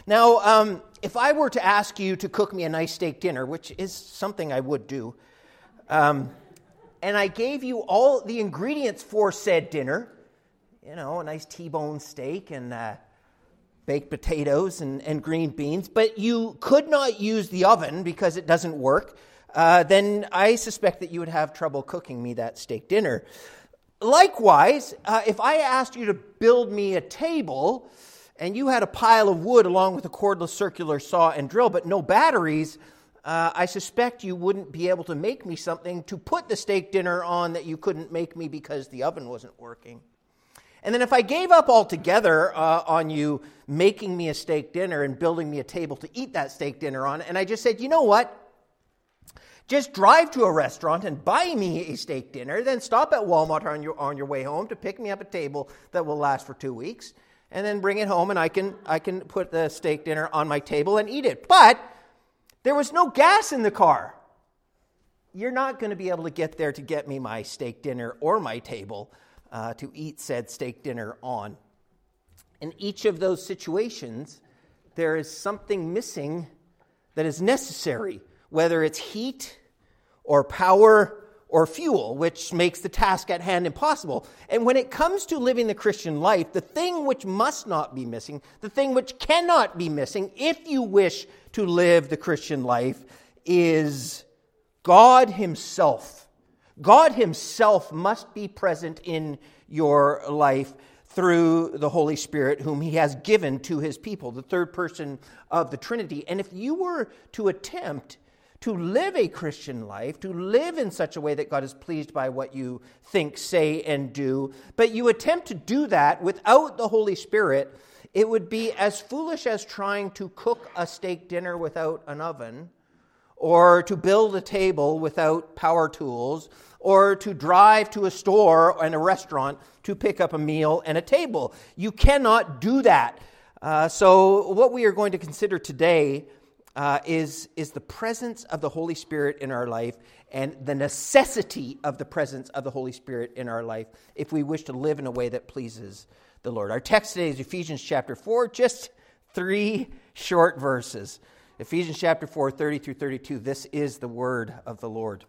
Now, if I were to ask you to cook me a nice steak dinner, which is something I would do, and I gave you all the ingredients for said dinner, a nice T-bone steak and baked potatoes and green beans, but you could not use the oven because it doesn't work, then I suspect that you would have trouble cooking me that steak dinner. Likewise, if I asked you to build me a table and you had a pile of wood along with a cordless circular saw and drill, but no batteries, I suspect you wouldn't be able to make me something to put the steak dinner on that you couldn't make me because the oven wasn't working. And then if I gave up altogether on you making me a steak dinner and building me a table to eat that steak dinner on, and I just said, you know what? Just drive to a restaurant and buy me a steak dinner, then stop at Walmart on your way home to pick me up a table that will last for 2 weeks, and then bring it home and I can put the steak dinner on my table and eat it. But there was no gas in the car. You're not going to be able to get there to get me my steak dinner or my table to eat said steak dinner on. In each of those situations, there is something missing that is necessary, whether it's heat or power or fuel, which makes the task at hand impossible. And when it comes to living the Christian life, the thing which must not be missing, the thing which cannot be missing, if you wish to live the Christian life, is God Himself. God Himself must be present in your life through the Holy Spirit, whom He has given to His people, the third person of the Trinity. And if you were to attempt to live a Christian life, to live in such a way that God is pleased by what you think, say, and do, but you attempt to do that without the Holy Spirit, it would be as foolish as trying to cook a steak dinner without an oven, or to build a table without power tools, or to drive to a store and a restaurant to pick up a meal and a table. You cannot do that. So what we are going to consider today is the presence of the Holy Spirit in our life and the necessity of the presence of the Holy Spirit in our life if we wish to live in a way that pleases the Lord. Our text today is Ephesians chapter 4, just 3 short verses. Ephesians chapter 4, 30 through 32. This is the word of the Lord.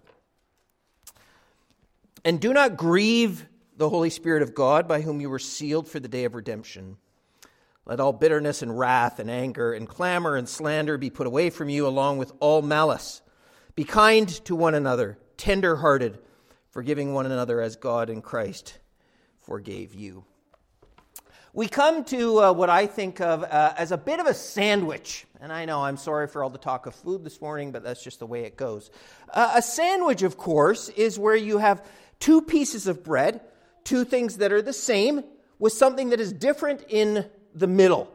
And do not grieve the Holy Spirit of God, by whom you were sealed for the day of redemption. Let all bitterness and wrath and anger and clamor and slander be put away from you, along with all malice. Be kind to one another, tender-hearted, forgiving one another as God in Christ forgave you. We come to what I think of as a bit of a sandwich. And I know, I'm sorry for all the talk of food this morning, but that's just the way it goes. A sandwich, of course, is where you have two pieces of bread, two things that are the same, with something that is different in the middle.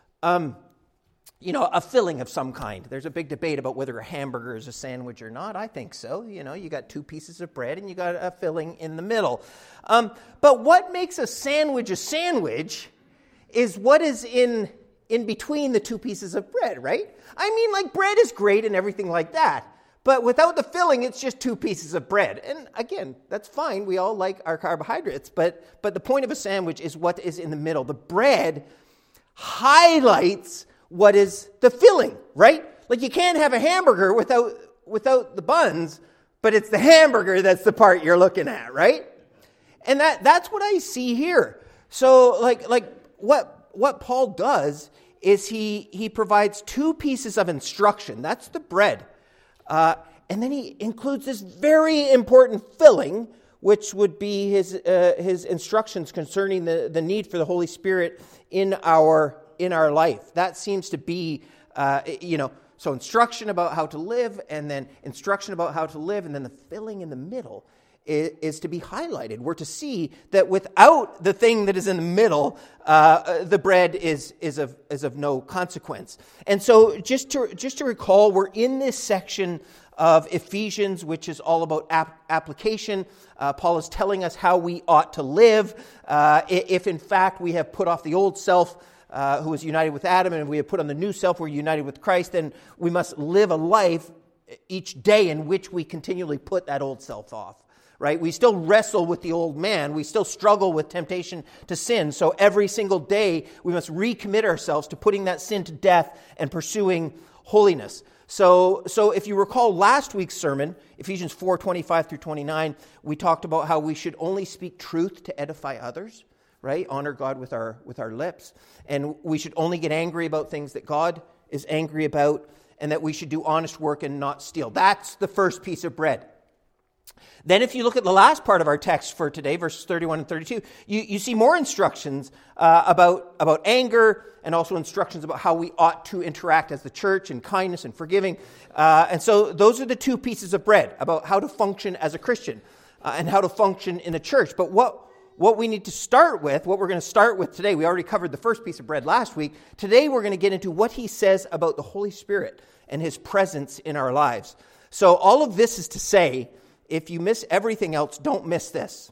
A filling of some kind. There's a big debate about whether a hamburger is a sandwich or not. I think so. You got two pieces of bread and you got a filling in the middle. But what makes a sandwich is what is in between the two pieces of bread, right? I mean, bread is great and everything like that. But without the filling, it's just two pieces of bread. And again, that's fine. We all like our carbohydrates. But the point of a sandwich is what is in the middle. The bread highlights what is the filling, right? You can't have a hamburger without the buns, but it's the hamburger that's the part you're looking at, right? And that's what I see here. So what Paul does is he provides two pieces of instruction. That's the bread. And then he includes this very important filling, which would be his instructions concerning the need for the Holy Spirit in our life. That seems to be, so instruction about how to live, and then instruction about how to live, and then the filling in the middle is to be highlighted. We're to see that without the thing that is in the middle, the bread is of no consequence. And so just to recall, we're in this section of Ephesians, which is all about application. Paul is telling us how we ought to live. If in fact we have put off the old self, who is united with Adam, and we have put on the new self, we're united with Christ, then we must live a life each day in which we continually put that old self off. right? We still wrestle with the old man. We still struggle with temptation to sin. So every single day, we must recommit ourselves to putting that sin to death and pursuing holiness. So if you recall last week's sermon, Ephesians 4:25 through 29, we talked about how we should only speak truth to edify others, right? Honor God with our lips. And we should only get angry about things that God is angry about, and that we should do honest work and not steal. That's the first piece of bread. Then if you look at the last part of our text for today, verses 31 and 32, you see more instructions about anger, and also instructions about how we ought to interact as the church in kindness and forgiving. And so those are the two pieces of bread about how to function as a Christian and how to function in a church. But what we need to start with, what we're going to start with today, we already covered the first piece of bread last week. Today we're going to get into what he says about the Holy Spirit and his presence in our lives. So all of this is to say, if you miss everything else, don't miss this.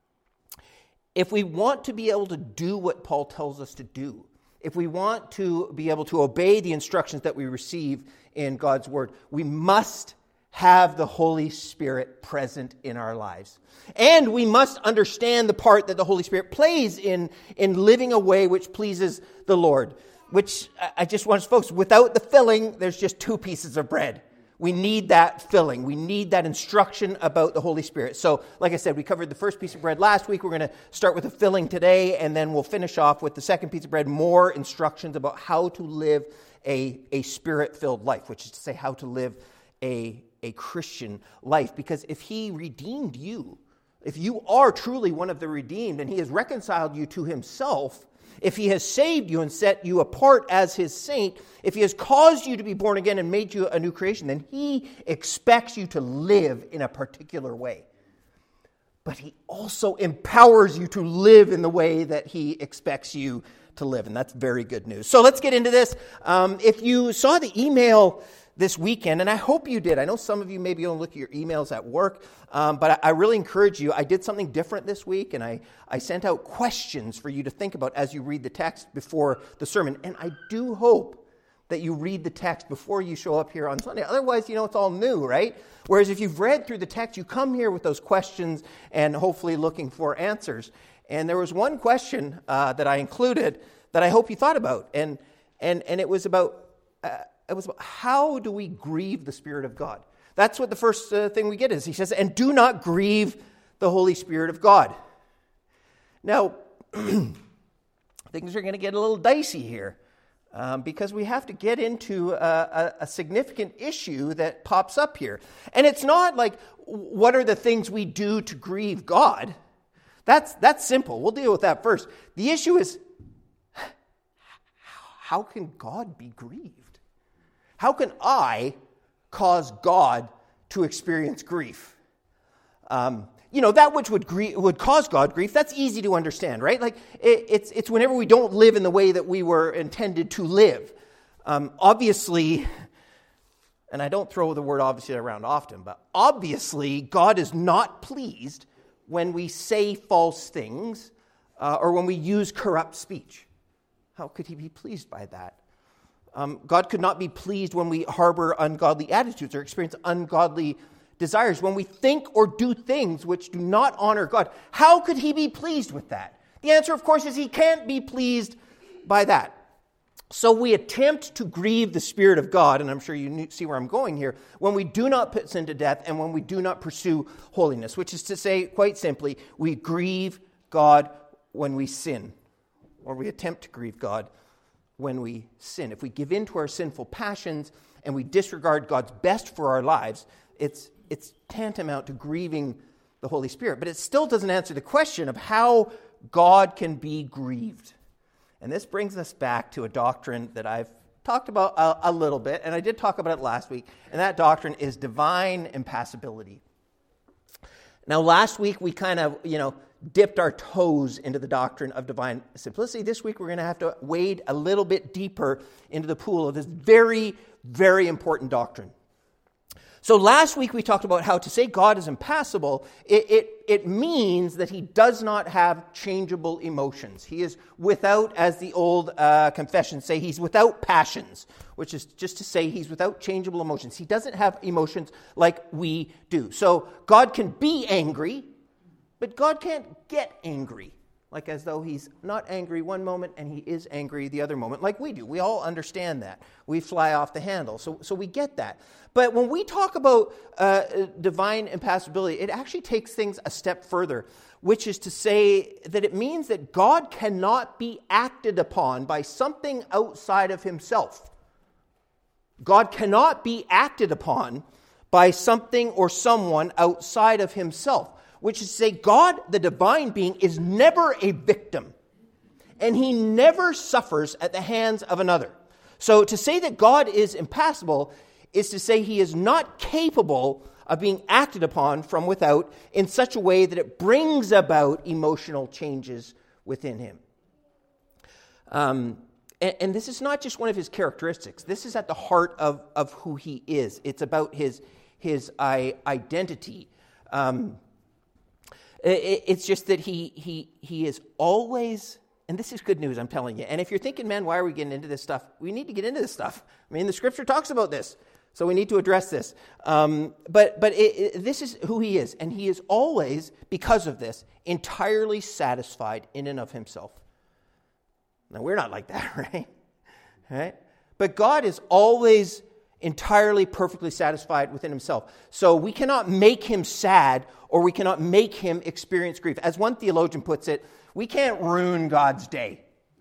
If we want to be able to do what Paul tells us to do, if we want to be able to obey the instructions that we receive in God's word, we must have the Holy Spirit present in our lives. And we must understand the part that the Holy Spirit plays in living a way which pleases the Lord. Which, I just want to folks, without the filling, there's just two pieces of bread. We need that filling. We need that instruction about the Holy Spirit. So, like I said, we covered the first piece of bread last week. We're going to start with the filling today, and then we'll finish off with the second piece of bread, more instructions about how to live a Spirit-filled life, which is to say how to live a Christian life. Because if he redeemed you, if you are truly one of the redeemed, and he has reconciled you to himself, if he has saved you and set you apart as his saint, if he has caused you to be born again and made you a new creation, then he expects you to live in a particular way. But he also empowers you to live in the way that he expects you to live. And that's very good news. So let's get into this. If you saw the email this weekend, and I hope you did. I know some of you maybe don't look at your emails at work, but I really encourage you. I did something different this week, and I sent out questions for you to think about as you read the text before the sermon. And I do hope that you read the text before you show up here on Sunday. Otherwise, it's all new, right? Whereas if you've read through the text, you come here with those questions and hopefully looking for answers. And there was one question that I included that I hope you thought about, and it was about how do we grieve the Spirit of God? That's what the first thing we get is. He says, and do not grieve the Holy Spirit of God. Now, things are going to get a little dicey here because we have to get into a significant issue that pops up here. And it's not like, what are the things we do to grieve God? That's simple. We'll deal with that first. The issue is, how can God be grieved? How can I cause God to experience grief? That which would cause God grief, that's easy to understand, right? Like, it's whenever we don't live in the way that we were intended to live. Obviously, and I don't throw the word obviously around often, but obviously God is not pleased when we say false things or when we use corrupt speech. How could he be pleased by that? God could not be pleased when we harbor ungodly attitudes or experience ungodly desires, when we think or do things which do not honor God. How could he be pleased with that? The answer, of course, is he can't be pleased by that. So we attempt to grieve the Spirit of God, and I'm sure you see where I'm going here, when we do not put sin to death and when we do not pursue holiness, which is to say, quite simply, we grieve God when we sin, or we attempt to grieve God when we sin. If we give in to our sinful passions and we disregard God's best for our lives, it's tantamount to grieving the Holy Spirit. But it still doesn't answer the question of how God can be grieved. And this brings us back to a doctrine that I've talked about a little bit, and I did talk about it last week, and that doctrine is divine impassibility. Now, last week we kind of, dipped our toes into the doctrine of divine simplicity. This week we're going to have to wade a little bit deeper into the pool of this very, very important doctrine. So last week we talked about how to say God is impassible. It means that he does not have changeable emotions. He is without, as the old confessions say, he's without passions, which is just to say he's without changeable emotions. He doesn't have emotions like we do. So God can be angry, but God can't get angry. Like as though he's not angry one moment and he is angry the other moment, like we do. We all understand that. We fly off the handle, so we get that. But when we talk about divine impassibility, it actually takes things a step further, which is to say that it means that God cannot be acted upon by something outside of himself. God cannot be acted upon by something or someone outside of himself. Which is to say, God, the divine being, is never a victim. And he never suffers at the hands of another. So to say that God is impassible is to say he is not capable of being acted upon from without in such a way that it brings about emotional changes within him. And this is not just one of his characteristics. This is at the heart of who he is. It's about his identity. It's just that he is always, and this is good news, I'm telling you. And if you're thinking, man, why are we getting into this stuff? We need to get into this stuff. I mean, the scripture talks about this, so we need to address this. But this is who he is, and he is always, because of this, entirely satisfied in and of himself. Now, we're not like that, right? But God is always entirely perfectly satisfied within himself. So we cannot make him sad or we cannot make him experience grief. As one theologian puts it, we can't ruin God's day.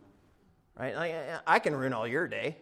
Right? I can ruin all your day.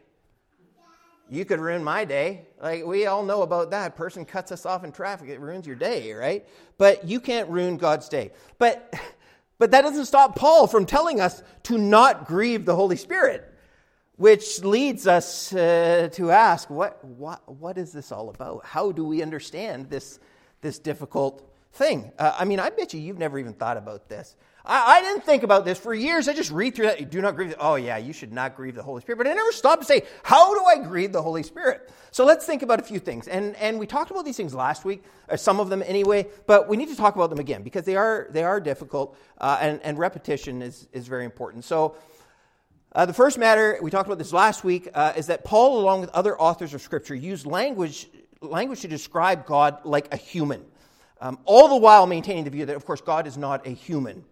You could ruin my day. Like we all know about that. Person cuts us off in traffic, it ruins your day, right? But you can't ruin God's day. But that doesn't stop Paul from telling us to not grieve the Holy Spirit. Which leads us to ask, what is this all about? How do we understand this difficult thing? I mean, I bet you've never even thought about this. I didn't think about this for years. I just read through that. You do not grieve. Oh, yeah, you should not grieve the Holy Spirit. But I never stopped to say, how do I grieve the Holy Spirit? So let's think about a few things. And we talked about these things last week, or some of them anyway, but we need to talk about them again because they are difficult, and repetition is very important. So the first matter, we talked about this last week, is that Paul, along with other authors of Scripture, used language to describe God like a human, all the while maintaining the view that, of course, God is not a human.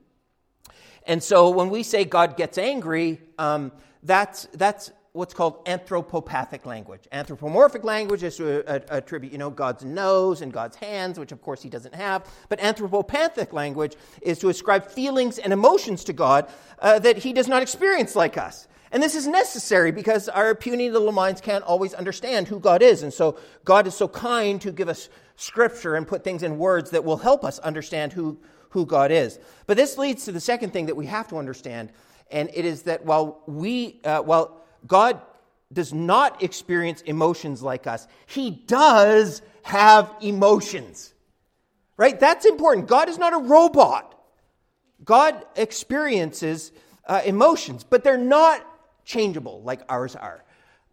And so when we say God gets angry, that's what's called anthropopathic language. Anthropomorphic language is to attribute, God's nose and God's hands, which of course he doesn't have. But anthropopathic language is to ascribe feelings and emotions to God that he does not experience like us. And this is necessary because our puny little minds can't always understand who God is. And so God is so kind to give us scripture and put things in words that will help us understand who God is. But this leads to the second thing that we have to understand, and it is that while God does not experience emotions like us, he does have emotions. Right? That's important. God is not a robot. God experiences emotions, but they're not changeable like ours are.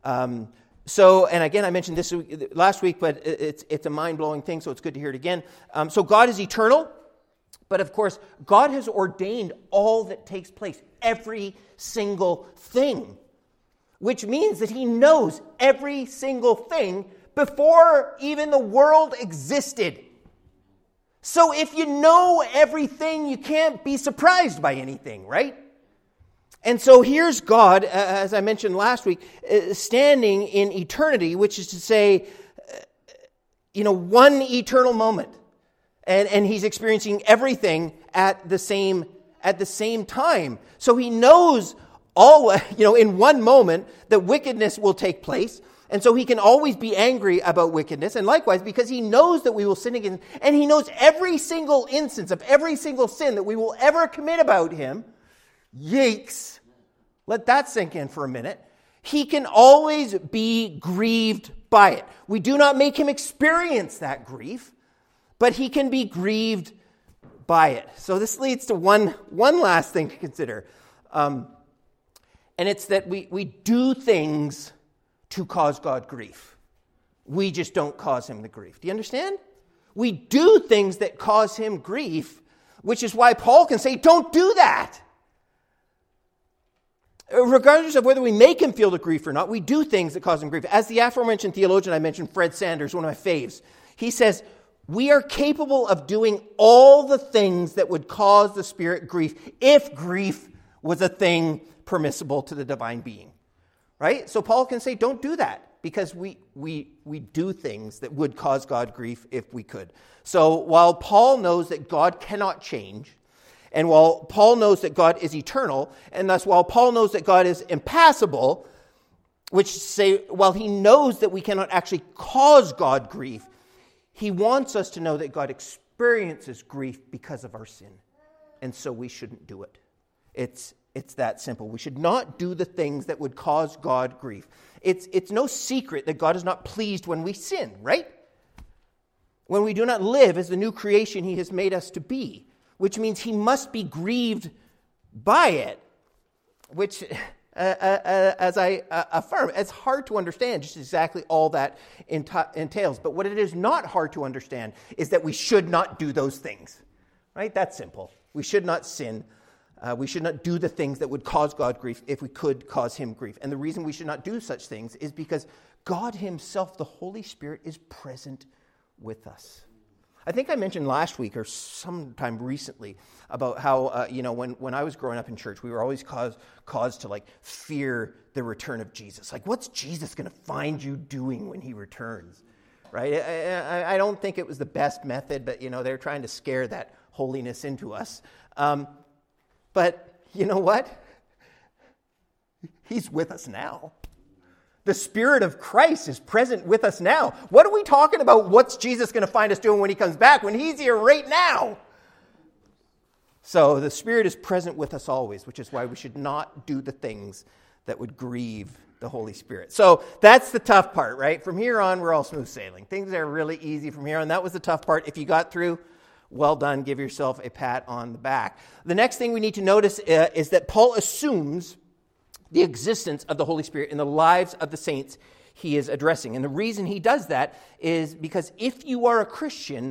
And again, I mentioned this last week, but it's a mind-blowing thing, so it's good to hear it again. So God is eternal, but of course, God has ordained all that takes place, every single thing, which means that he knows every single thing before even the world existed. So if you know everything, you can't be surprised by anything, right? And so here's God, as I mentioned last week, standing in eternity, which is to say, one eternal moment. And he's experiencing everything at the same time. So he knows in one moment that wickedness will take place. And so he can always be angry about wickedness. And likewise, because he knows that we will sin against him, and he knows every single instance of every single sin that we will ever commit about him, yikes, let that sink in for a minute. He can always be grieved by it. We do not make him experience that grief, but he can be grieved by it. So this leads to one last thing to consider. And it's that we do things to cause God grief. We just don't cause him the grief. Do you understand? We do things that cause him grief, which is why Paul can say, don't do that. Regardless of whether we make him feel the grief or not, we do things that cause him grief. As the aforementioned theologian I mentioned, Fred Sanders, one of my faves, he says, we are capable of doing all the things that would cause the Spirit grief if grief was a thing permissible to the divine being. Right? So Paul can say, don't do that, because we do things that would cause God grief if we could. So while Paul knows that God cannot change, and while Paul knows that God is eternal, and thus while Paul knows that God is impassible, while he knows that we cannot actually cause God grief, he wants us to know that God experiences grief because of our sin. And so we shouldn't do it. It's that simple. We should not do the things that would cause God grief. It's no secret that God is not pleased when we sin, right? When we do not live as the new creation he has made us to be, which means he must be grieved by it, which, as I affirm, it's hard to understand just exactly all that entails. But what it is not hard to understand is that we should not do those things, right? That's simple. We should not sin. We should not do the things that would cause God grief if we could cause him grief. And the reason we should not do such things is because God himself, the Holy Spirit, is present with us. I think I mentioned last week or sometime recently about how, when I was growing up in church, we were always caused to fear the return of Jesus. Like, what's Jesus going to find you doing when he returns? Right? I don't think it was the best method, but, they're trying to scare that holiness into us. But you know what? He's with us now. The Spirit of Christ is present with us now. What are we talking about? What's Jesus going to find us doing when he comes back? When he's here right now. So the Spirit is present with us always, which is why we should not do the things that would grieve the Holy Spirit. So that's the tough part, right? From here on, we're all smooth sailing. Things are really easy from here on. That was the tough part. If you got through, well done. Give yourself a pat on the back. The next thing we need to notice is that Paul assumes the existence of the Holy Spirit in the lives of the saints he is addressing. And the reason he does that is because if you are a Christian,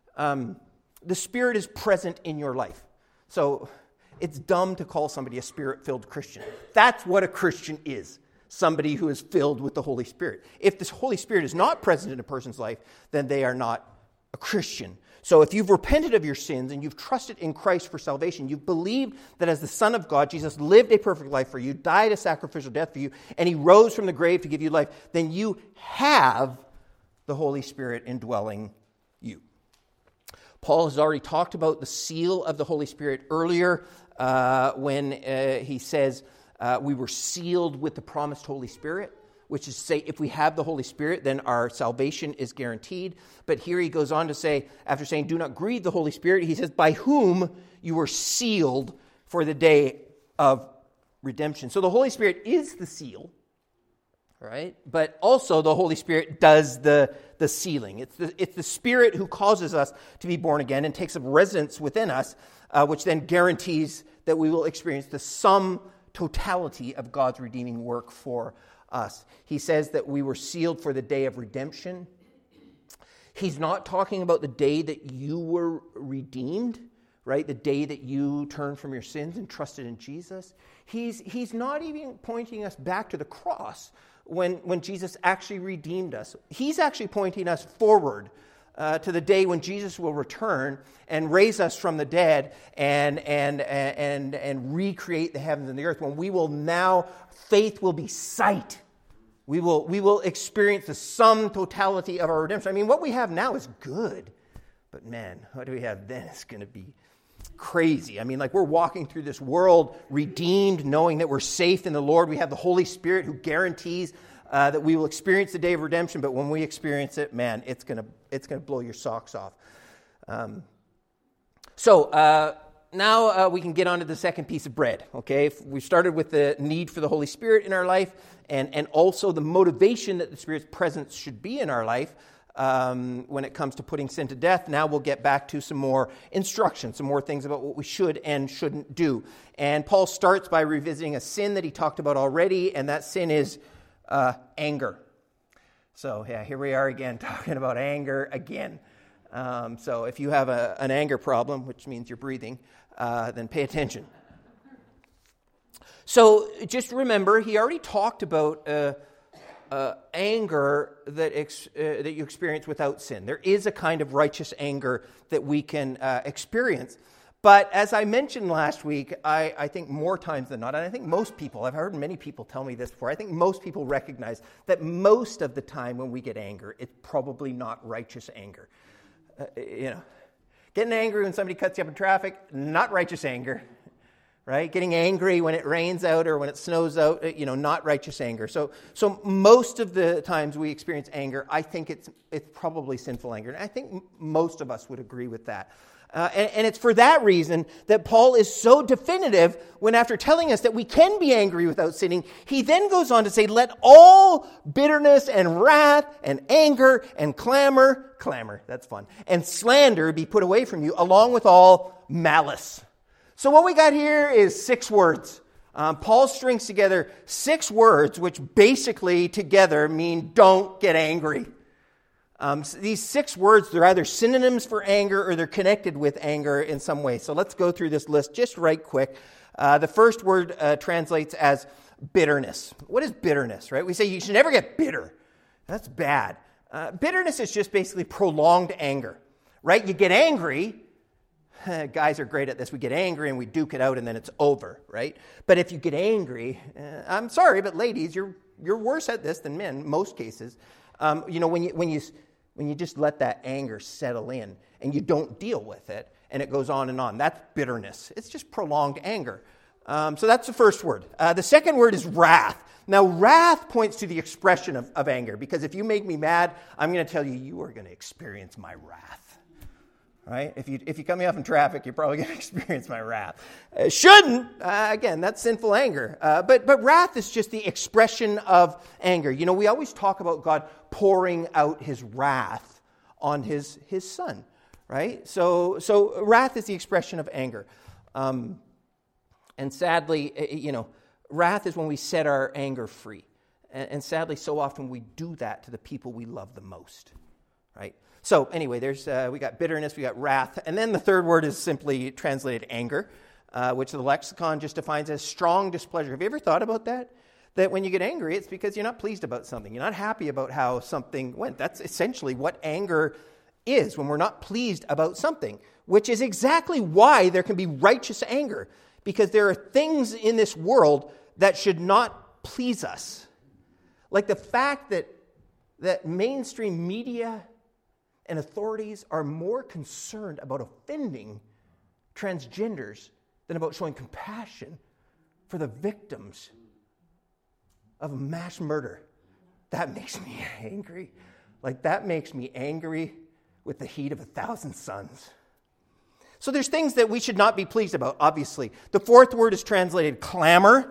the Spirit is present in your life. So it's dumb to call somebody a Spirit-filled Christian. That's what a Christian is. Somebody who is filled with the Holy Spirit. If the Holy Spirit is not present in a person's life, then they are not a Christian. So if you've repented of your sins and you've trusted in Christ for salvation, you've believed that as the Son of God, Jesus lived a perfect life for you, died a sacrificial death for you, and he rose from the grave to give you life, then you have the Holy Spirit indwelling you. Paul has already talked about the seal of the Holy Spirit earlier when he says we were sealed with the promised Holy Spirit, which is to say, if we have the Holy Spirit, then our salvation is guaranteed. But here he goes on to say, after saying, do not grieve the Holy Spirit, he says, by whom you were sealed for the day of redemption. So the Holy Spirit is the seal, right? But also the Holy Spirit does the sealing. It's the Spirit who causes us to be born again and takes up residence within us, which then guarantees that we will experience the sum totality of God's redeeming work for us. He says that we were sealed for the day of redemption. He's not talking about the day that you were redeemed, right? The day that you turned from your sins and trusted in Jesus. He's not even pointing us back to the cross when Jesus actually redeemed us. He's actually pointing us forward to the day when Jesus will return and raise us from the dead and recreate the heavens and the earth. When we will now, faith will be sight. We will experience the sum totality of our redemption. I mean, what we have now is good, but man, what do we have then? It's going to be crazy. I mean, we're walking through this world redeemed, knowing that we're safe in the Lord. We have the Holy Spirit who guarantees that we will experience the day of redemption, but when we experience it, man, it's gonna blow your socks off. Now we can get on to the second piece of bread, okay? We started with the need for the Holy Spirit in our life and also the motivation that the Spirit's presence should be in our life when it comes to putting sin to death. Now we'll get back to some more instruction, some more things about what we should and shouldn't do. And Paul starts by revisiting a sin that he talked about already, and that sin is anger. So, yeah, here we are again talking about anger again. So if you have an anger problem, which means you're breathing, then pay attention. So just remember, he already talked about anger that you experience without sin. There is a kind of righteous anger that we can experience. But as I mentioned last week, I think more times than not, and I think most people, I've heard many people tell me this before, I think most people recognize that most of the time when we get anger, it's probably not righteous anger. Getting angry when somebody cuts you up in traffic, not righteous anger, right? Getting angry when it rains out or when it snows out, not righteous anger. So most of the times we experience anger, I think it's probably sinful anger. And I think most of us would agree with that. And it's for that reason that Paul is so definitive when, after telling us that we can be angry without sinning, he then goes on to say, let all bitterness and wrath and anger and clamor, that's fun, and slander be put away from you, along with all malice. So what we got here is 6 words. Paul strings together 6 words, which basically together mean don't get angry. These 6 words, they're either synonyms for anger or they're connected with anger in some way. So let's go through this list just right quick. The first word translates as bitterness. What is bitterness, right? We say you should never get bitter. That's bad. Bitterness is just basically prolonged anger, right? You get angry. Guys are great at this. We get angry and we duke it out and then it's over, right? But if you get angry, I'm sorry, but ladies, you're worse at this than men, most cases. When you just let that anger settle in and you don't deal with it and it goes on and on, that's bitterness. It's just prolonged anger. So that's the first word. The second word is wrath. Now, wrath points to the expression of anger, because if you make me mad, I'm going to tell you, you are going to experience my wrath. Right? If you cut me off in traffic, you're probably going to experience my wrath. Shouldn't. Again, that's sinful anger. But wrath is just the expression of anger. We always talk about God pouring out his wrath on his son, right? So wrath is the expression of anger. And sadly, wrath is when we set our anger free. And sadly, so often we do that to the people we love the most, right? So anyway, we got bitterness, we got wrath, and then the third word is simply translated anger, which the lexicon just defines as strong displeasure. Have you ever thought about that? That when you get angry, it's because you're not pleased about something. You're not happy about how something went. That's essentially what anger is, when we're not pleased about something, which is exactly why there can be righteous anger, because there are things in this world that should not please us. Like the fact that mainstream media and authorities are more concerned about offending transgenders than about showing compassion for the victims of a mass murder. That makes me angry. That makes me angry with the heat of 1,000 suns. So there's things that we should not be pleased about, obviously. The fourth word is translated clamor.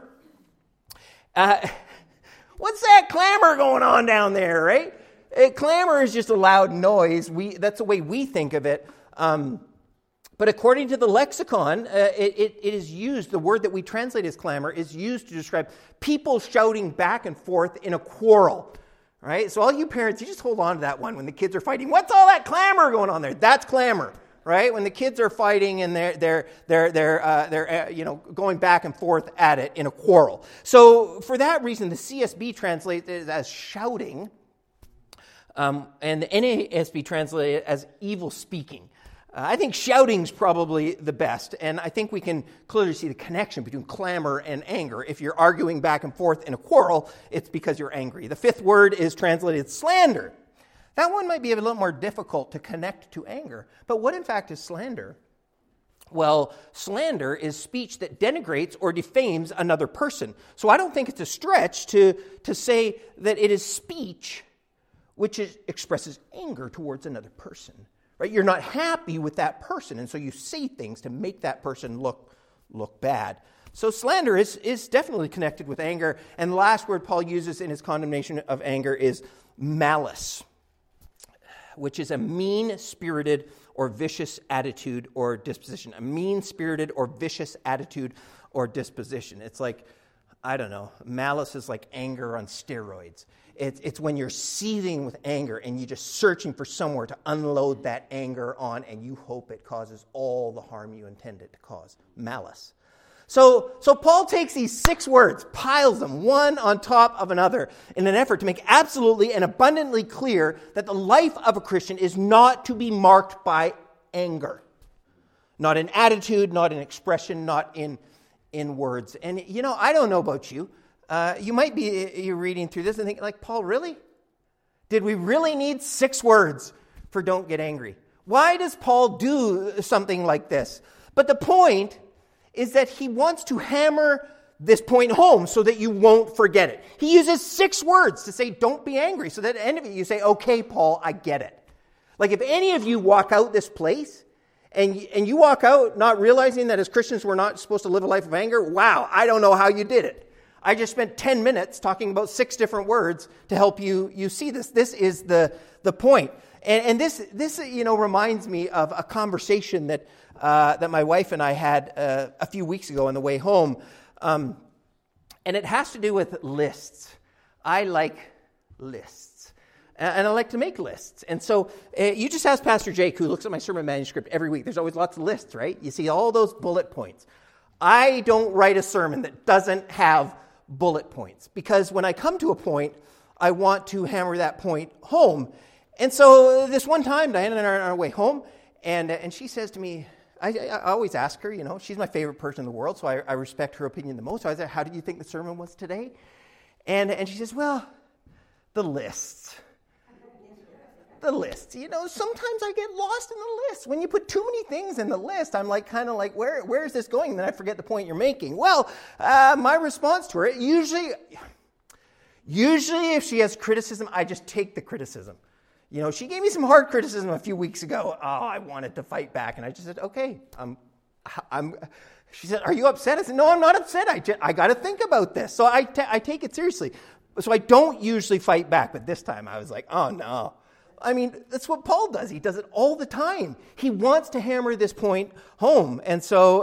What's that clamor going on down there, right? Clamor is just a loud noise. That's the way we think of it. But according to the lexicon, it is used, the word that we translate as clamor is used to describe people shouting back and forth in a quarrel. Right? So all you parents, you just hold on to that one when the kids are fighting. What's all that clamor going on there? That's clamor. Right? When the kids are fighting and they're going back and forth at it in a quarrel. So for that reason, the CSB translates it as shouting. And the NASB translated it as evil speaking. I think shouting's probably the best, and I think we can clearly see the connection between clamor and anger. If you're arguing back and forth in a quarrel, it's because you're angry. The fifth word is translated slander. That one might be a little more difficult to connect to anger. But what in fact is slander? Well, slander is speech that denigrates or defames another person. So I don't think it's a stretch to say that it is speech which expresses anger towards another person. Right? You're not happy with that person, and so you say things to make that person look bad. So slander is definitely connected with anger. And the last word Paul uses in his condemnation of anger is malice, which is a mean-spirited or vicious attitude or disposition. A mean-spirited or vicious attitude or disposition. It's like, I don't know, malice is like anger on steroids. It's when you're seething with anger and you're just searching for somewhere to unload that anger on, and you hope it causes all the harm you intend it to cause. Malice. So Paul takes these 6 words, piles them one on top of another in an effort to make absolutely and abundantly clear that the life of a Christian is not to be marked by anger. Not in attitude, not in expression, not in words. And, I don't know about you. You might be you're reading through this and thinking, like, Paul, really? Did we really need 6 words for don't get angry? Why does Paul do something like this? But the point is that he wants to hammer this point home so that you won't forget it. He uses 6 words to say, don't be angry. So that at the end of it, you say, okay, Paul, I get it. Like if any of you walk out this place and you walk out not realizing that as Christians we're not supposed to live a life of anger, wow, I don't know how you did it. I just spent 10 minutes talking about 6 different words to help you see this. This is the point. And this reminds me of a conversation that my wife and I had a few weeks ago on the way home. And it has to do with lists. I like lists. And I like to make lists. And so you just ask Pastor Jake, who looks at my sermon manuscript every week. There's always lots of lists, right? You see all those bullet points. I don't write a sermon that doesn't have bullet points. Because when I come to a point, I want to hammer that point home. And so this one time, Diana and I are on our way home, and she says to me, I always ask her, she's my favorite person in the world, so I respect her opinion the most. So I said, how did you think the sermon was today? And she says, well, the lists. The list. Sometimes I get lost in the list. When you put too many things in the list, I'm kind of like, where is this going? And then I forget the point you're making. Well, my response to her, usually if she has criticism, I just take the criticism. She gave me some hard criticism a few weeks ago. Oh, I wanted to fight back. And I just said, okay, she said, are you upset? I said, no, I'm not upset. I got to think about this. So I take it seriously. So I don't usually fight back. But this time I was like, oh, no. I mean, that's what Paul does. He does it all the time. He wants to hammer this point home. And so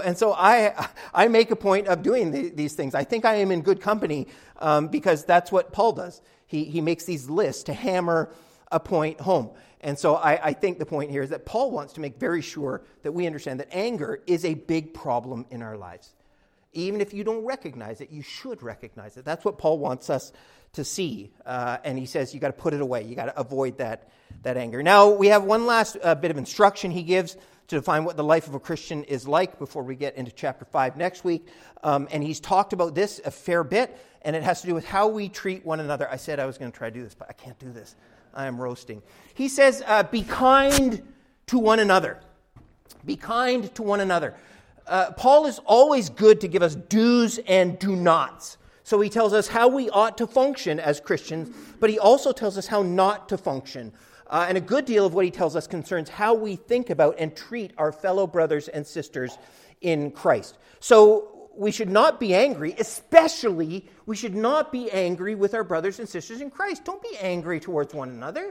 I make a point of doing these things. I think I am in good company because that's what Paul does. He makes these lists to hammer a point home. And so I think the point here is that Paul wants to make very sure that we understand that anger is a big problem in our lives. Even if you don't recognize it, you should recognize it. That's what Paul wants us to see. And he says you got to put it away. You got to avoid that anger. Now, we have one last bit of instruction he gives to define what the life of a Christian is like before we get into chapter 5 next week. And he's talked about this a fair bit, and it has to do with how we treat one another. I said I was going to try to do this, but I can't do this. I am roasting. He says, be kind to one another. Be kind to one another. Paul is always good to give us do's and do nots. So he tells us how we ought to function as Christians, but he also tells us how not to function. And a good deal of what he tells us concerns how we think about and treat our fellow brothers and sisters in Christ. So we should not be angry, especially we should not be angry with our brothers and sisters in Christ. Don't be angry towards one another.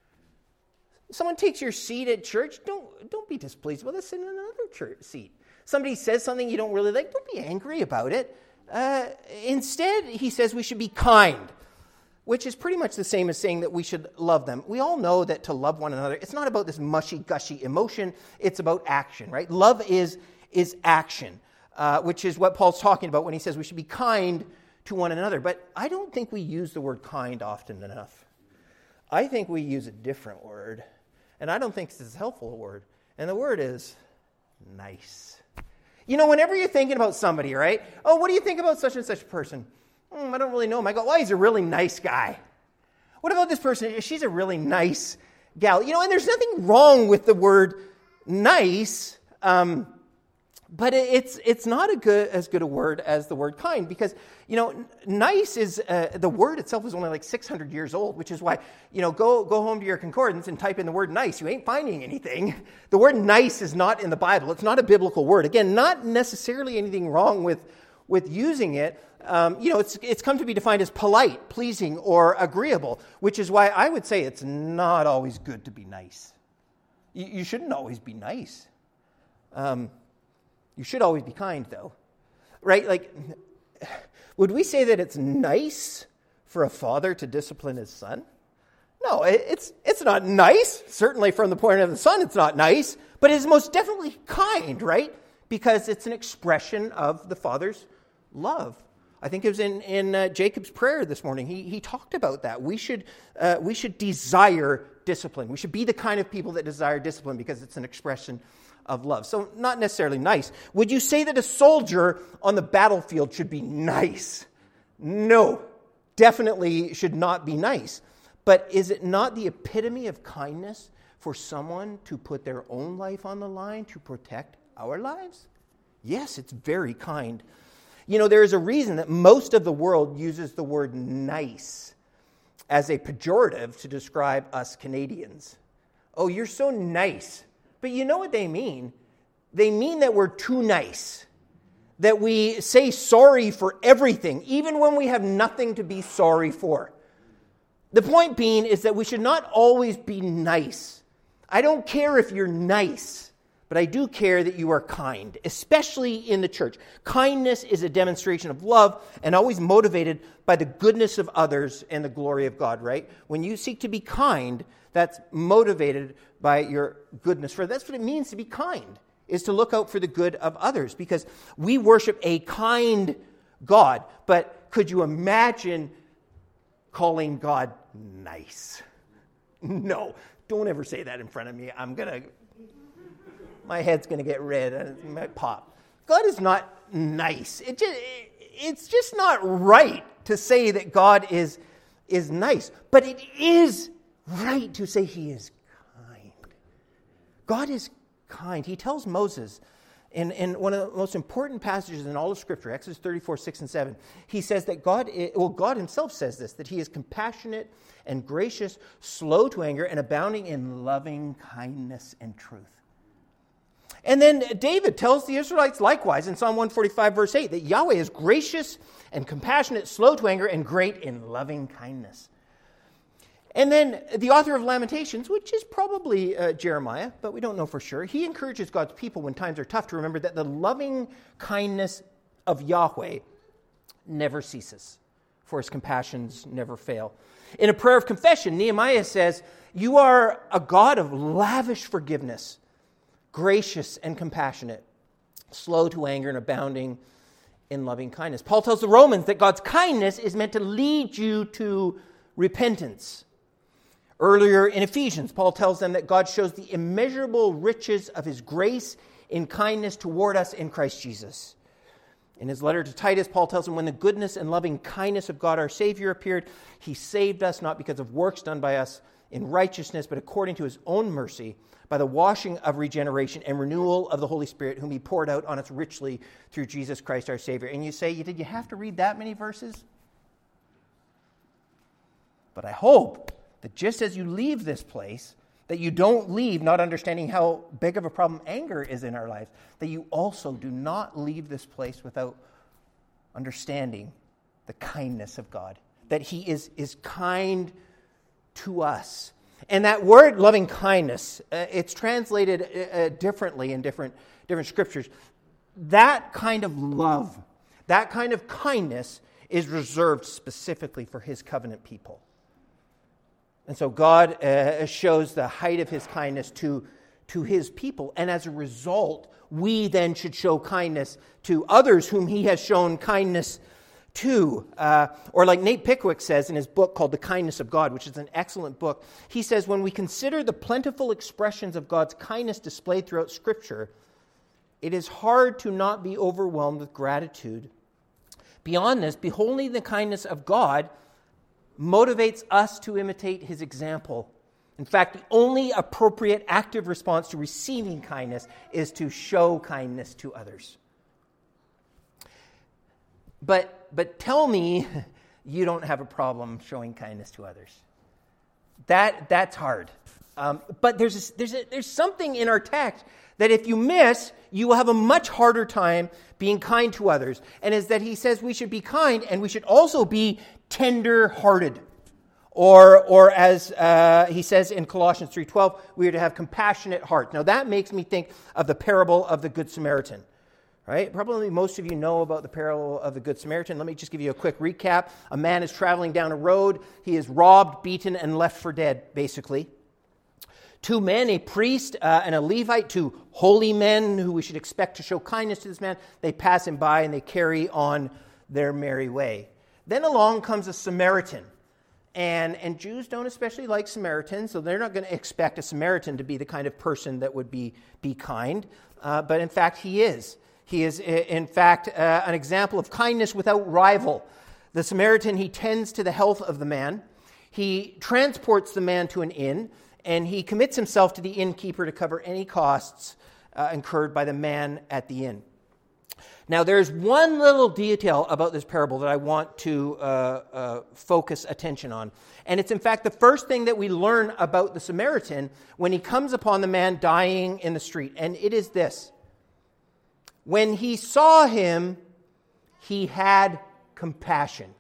Someone takes your seat at church, don't be displeased with us. Sit in another church seat. Somebody says something you don't really like, don't be angry about it. Instead, he says we should be kind, which is pretty much the same as saying that we should love them. We all know that to love one another, it's not about this mushy-gushy emotion, it's about action, right? Love is action, which is what Paul's talking about when he says we should be kind to one another. But I don't think we use the word kind often enough. I think we use a different word, and I don't think this is a helpful word, and the word is nice. Whenever you're thinking about somebody, right? Oh, what do you think about such and such a person? I don't really know him. I go, well, he's a really nice guy. What about this person? She's a really nice gal. And there's nothing wrong with the word nice, but it's not as good a word as the word kind, because, nice is, the word itself is only like 600 years old, which is why, go home to your concordance and type in the word nice. You ain't finding anything. The word nice is not in the Bible. It's not a biblical word. Again, not necessarily anything wrong with using it. It's come to be defined as polite, pleasing, or agreeable, which is why I would say it's not always good to be nice. You shouldn't always be nice. You should always be kind, though, right? Like, Would we say that it's nice for a father to discipline his son? No, it's not nice. Certainly from the point of the son, it's not nice. But it's most definitely kind, right? Because it's an expression of the father's love. I think it was in Jacob's prayer this morning. He talked about that. We should desire discipline. We should be the kind of people that desire discipline because it's an expression of love. So not necessarily nice. Would you say that a soldier on the battlefield should be nice? No, definitely should not be nice. But is it not the epitome of kindness for someone to put their own life on the line to protect our lives? Yes, it's very kind. You know, there is a reason that most of the world uses the word nice as a pejorative to describe us Canadians. Oh, you're so nice. But you know what they mean? They mean that we're too nice. That we say sorry for everything, even when we have nothing to be sorry for. The point being is that we should not always be nice. I don't care if you're nice, but I do care that you are kind, especially in the church. Kindness is a demonstration of love and always motivated by the goodness of others and the glory of God, right? When you seek to be kind, that's motivated by your goodness. For that's what it means to be kind, is to look out for the good of others, because we worship a kind God. But could you imagine calling God nice? No, don't ever say that in front of me. My head's going to get red and it might pop. God is not nice. It's just not right to say that God is nice. But it is right to say he is kind. God is kind. He tells Moses in one of the most important passages in all of Scripture, Exodus 34, 6 and 7, he says that God himself says this, that he is compassionate and gracious, slow to anger, and abounding in loving kindness and truth. And then David tells the Israelites likewise in Psalm 145, verse 8, that Yahweh is gracious and compassionate, slow to anger, and great in loving kindness. And then the author of Lamentations, which is probably Jeremiah, but we don't know for sure, he encourages God's people when times are tough to remember that the loving kindness of Yahweh never ceases, for his compassions never fail. In a prayer of confession, Nehemiah says, "You are a God of lavish forgiveness, gracious and compassionate, slow to anger and abounding in loving kindness." Paul tells the Romans that God's kindness is meant to lead you to repentance. Earlier in Ephesians, Paul tells them that God shows the immeasurable riches of his grace in kindness toward us in Christ Jesus. In his letter to Titus, Paul tells them when the goodness and loving kindness of God our Savior appeared, he saved us not because of works done by us in righteousness, but according to his own mercy, by the washing of regeneration and renewal of the Holy Spirit, whom he poured out on us richly through Jesus Christ our Savior. And you say, did you have to read that many verses? But I hope that just as you leave this place, that you don't leave not understanding how big of a problem anger is in our lives, that you also do not leave this place without understanding the kindness of God, that he is kind to us. And that word loving kindness, it's translated differently in different scriptures. That kind of love, that kind of kindness is reserved specifically for his covenant people. And so God shows the height of his kindness to his people. And as a result, we then should show kindness to others whom he has shown kindness to. Or like Nate Pickwick says in his book called The Kindness of God, which is an excellent book, he says, when we consider the plentiful expressions of God's kindness displayed throughout Scripture, it is hard to not be overwhelmed with gratitude. Beyond this, beholding the kindness of God motivates us to imitate his example. In fact, the only appropriate active response to receiving kindness is to show kindness to others. But tell me you don't have a problem showing kindness to others. That's hard. But there's something in our text that if you miss, you will have a much harder time being kind to others. And is that he says we should be kind and we should also be tender-hearted. Or as he says in Colossians 3:12, we are to have compassionate hearts. Now that makes me think of the parable of the Good Samaritan, Right? Probably most of you know about the parable of the Good Samaritan. Let me just give you a quick recap. A man is traveling down a road. He is robbed, beaten, and left for dead, basically. Two men, a priest and a Levite, two holy men who we should expect to show kindness to this man, they pass him by and they carry on their merry way. Then along comes a Samaritan. And Jews don't especially like Samaritans, so they're not going to expect a Samaritan to be the kind of person that would be kind. But in fact, he is. He is, in fact, an example of kindness without rival. The Samaritan, he tends to the health of the man. He transports the man to an inn, and he commits himself to the innkeeper to cover any costs incurred by the man at the inn. Now, there's one little detail about this parable that I want to focus attention on. And it's, in fact, the first thing that we learn about the Samaritan when he comes upon the man dying in the street. And it is this. When he saw him, he had compassion.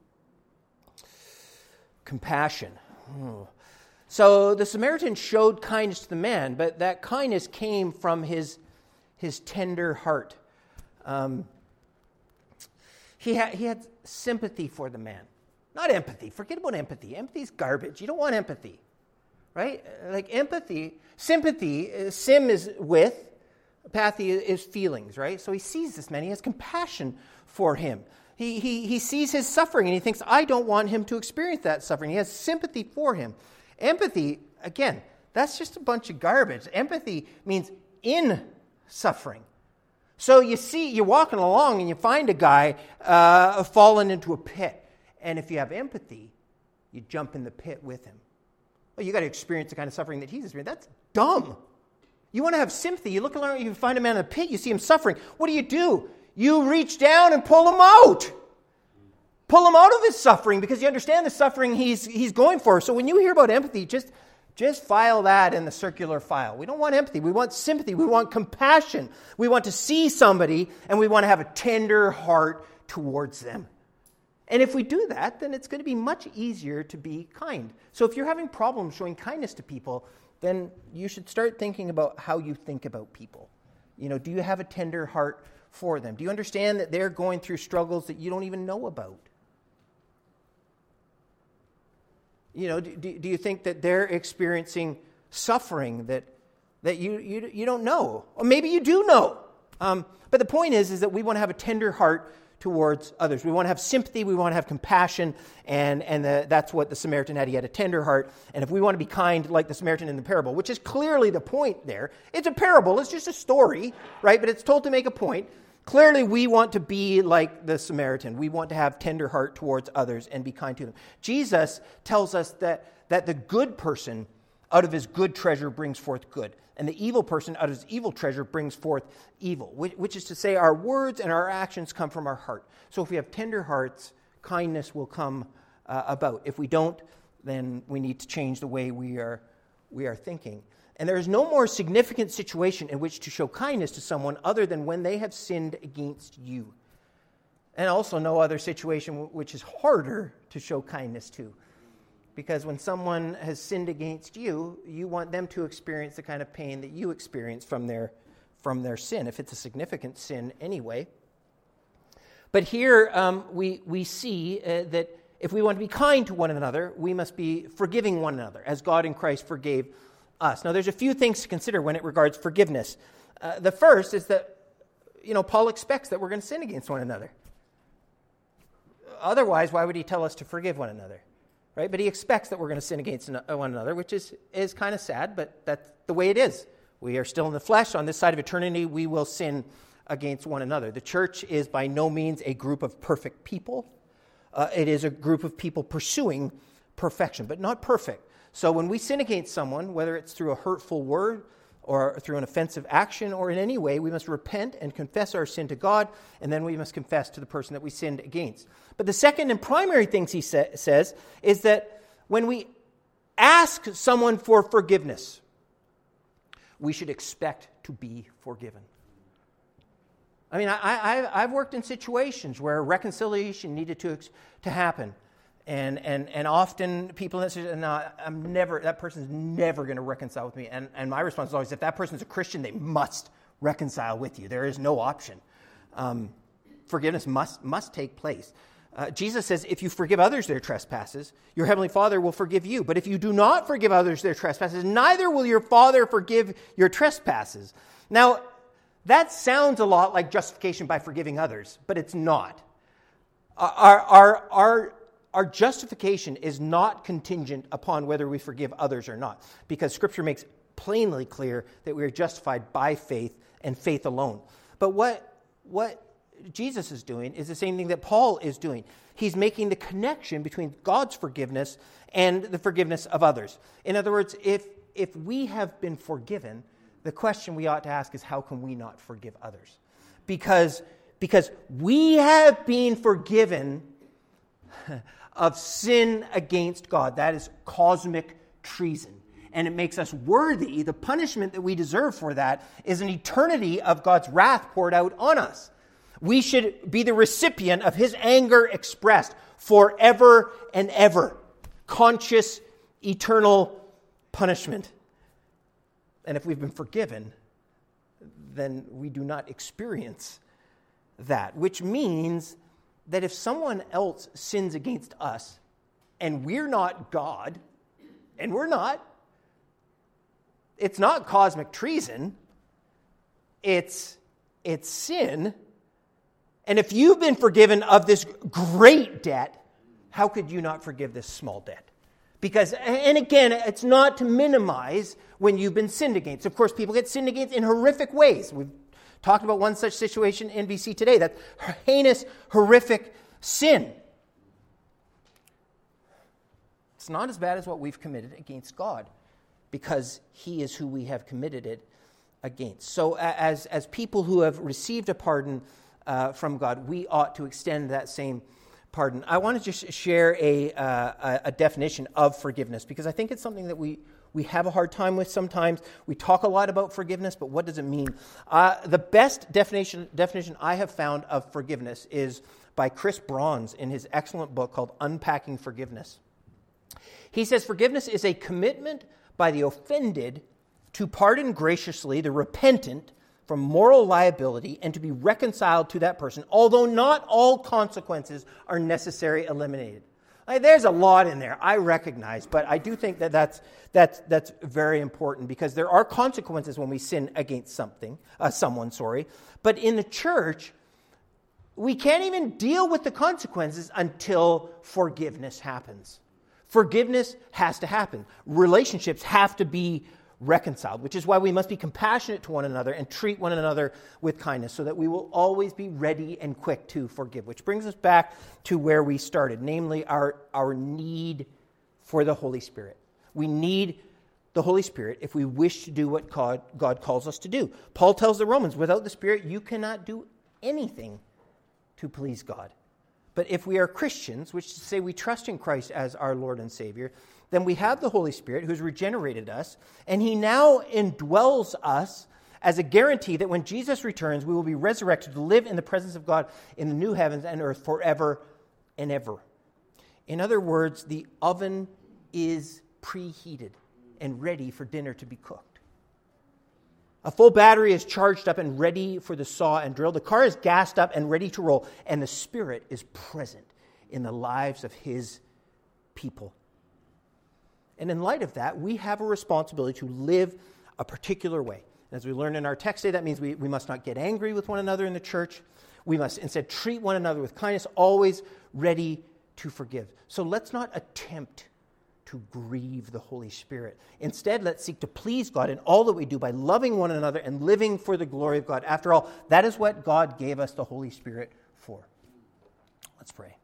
Compassion. So the Samaritan showed kindness to the man, but that kindness came from his tender heart. He had sympathy for the man. Not empathy. Forget about empathy. Empathy's garbage. You don't want empathy. Right? Like empathy, sympathy, sim is with, apathy is feelings, right? So he sees this man. He has compassion for him. He sees his suffering and he thinks, I don't want him to experience that suffering. He has sympathy for him. Empathy, again, that's just a bunch of garbage. Empathy means in suffering. So you see, you're walking along and you find a guy fallen into a pit. And if you have empathy, you jump in the pit with him. Well, you got to experience the kind of suffering that he's experiencing. That's dumb. You want to have sympathy. You look around, you find a man in a pit, you see him suffering. What do? You reach down and pull him out. Pull him out of his suffering because you understand the suffering he's going for. So when you hear about empathy, just file that in the circular file. We don't want empathy. We want sympathy. We want compassion. We want to see somebody and we want to have a tender heart towards them. And if we do that, then it's going to be much easier to be kind. So if you're having problems showing kindness to people, then you should start thinking about how you think about people. Do you have a tender heart for them? Do you understand that they're going through struggles that you don't even know about? Do you think that they're experiencing suffering that you don't know? Or maybe you do know. But the point is that we want to have a tender heart towards others. We want to have sympathy. We want to have compassion. And that's what the Samaritan had. He had a tender heart. And if we want to be kind like the Samaritan in the parable, which is clearly the point there. It's a parable. It's just a story, right? But it's told to make a point. Clearly, we want to be like the Samaritan. We want to have tender heart towards others and be kind to them. Jesus tells us that the good person out of his good treasure brings forth good. And the evil person out of his evil treasure brings forth evil, which is to say our words and our actions come from our heart. So if we have tender hearts, kindness will come about. If we don't, then we need to change the way we are thinking. And there is no more significant situation in which to show kindness to someone other than when they have sinned against you. And also no other situation which is harder to show kindness to. Because when someone has sinned against you, you want them to experience the kind of pain that you experience from their sin, if it's a significant sin anyway. But here we see that if we want to be kind to one another, we must be forgiving one another, as God in Christ forgave us. Now, there's a few things to consider when it regards forgiveness. The first is that, Paul expects that we're going to sin against one another. Otherwise, why would he tell us to forgive one another? Right? But he expects that we're going to sin against one another, which is kind of sad, but that's the way it is. We are still in the flesh. On this side of eternity, we will sin against one another. The church is by no means a group of perfect people. It is a group of people pursuing perfection, but not perfect. So when we sin against someone, whether it's through a hurtful word or through an offensive action or in any way, we must repent and confess our sin to God, and then we must confess to the person that we sinned against. But the second and primary thing he says is that when we ask someone for forgiveness, we should expect to be forgiven. I mean, I've worked in situations where reconciliation needed to happen. And often people say, no, that person's never going to reconcile with me. And my response is always, if that person's a Christian, they must reconcile with you. There is no option. forgiveness must take place. Jesus says, if you forgive others their trespasses, your heavenly Father will forgive you. But if you do not forgive others their trespasses, neither will your Father forgive your trespasses. Now, that sounds a lot like justification by forgiving others, but it's not. Our justification is not contingent upon whether we forgive others or not, because Scripture makes plainly clear that we are justified by faith and faith alone. But what Jesus is doing is the same thing that Paul is doing. He's making the connection between God's forgiveness and the forgiveness of others. In other words, if we have been forgiven, the question we ought to ask is, how can we not forgive others? Because we have been forgiven of sin against God. That is cosmic treason. And it makes us worthy. The punishment that we deserve for that is an eternity of God's wrath poured out on us. We should be the recipient of his anger expressed forever and ever. Conscious, eternal punishment. And if we've been forgiven, then we do not experience that. Which means that if someone else sins against us, and we're not God, and we're not, it's not cosmic treason, it's sin. And if you've been forgiven of this great debt, how could you not forgive this small debt? Because, and again, it's not to minimize when you've been sinned against. Of course, people get sinned against in horrific ways. We've talked about one such situation in BC today. That's heinous, horrific sin. It's not as bad as what we've committed against God, because he is who we have committed it against. So as people who have received a pardon from God, we ought to extend that same pardon. I want to just share a definition of forgiveness, because I think it's something that we have a hard time with sometimes. We talk a lot about forgiveness, but what does it mean? The best definition I have found of forgiveness is by Chris Bronze in his excellent book called Unpacking Forgiveness. He says forgiveness is a commitment by the offended to pardon graciously the repentant from moral liability and to be reconciled to that person, although not all consequences are necessarily eliminated. There's a lot in there, I recognize, but I do think that's very important, because there are consequences when we sin against someone. But in the church, we can't even deal with the consequences until forgiveness happens. Forgiveness has to happen. Relationships have to be reconciled, which is why we must be compassionate to one another and treat one another with kindness, so that we will always be ready and quick to forgive. Which brings us back to where we started, namely our need for the Holy Spirit. We need the Holy Spirit if we wish to do what God calls us to do. Paul tells the Romans, without the Spirit, you cannot do anything to please God. But if we are Christians, which is to say we trust in Christ as our Lord and Savior, then we have the Holy Spirit who's regenerated us, and he now indwells us as a guarantee that when Jesus returns, we will be resurrected to live in the presence of God in the new heavens and earth forever and ever. In other words, the oven is preheated and ready for dinner to be cooked. A full battery is charged up and ready for the saw and drill. The car is gassed up and ready to roll, and the Spirit is present in the lives of his people. And in light of that, we have a responsibility to live a particular way. As we learned in our text today, that means we must not get angry with one another in the church. We must instead treat one another with kindness, always ready to forgive. So let's not attempt to grieve the Holy Spirit. Instead, let's seek to please God in all that we do by loving one another and living for the glory of God. After all, that is what God gave us the Holy Spirit for. Let's pray.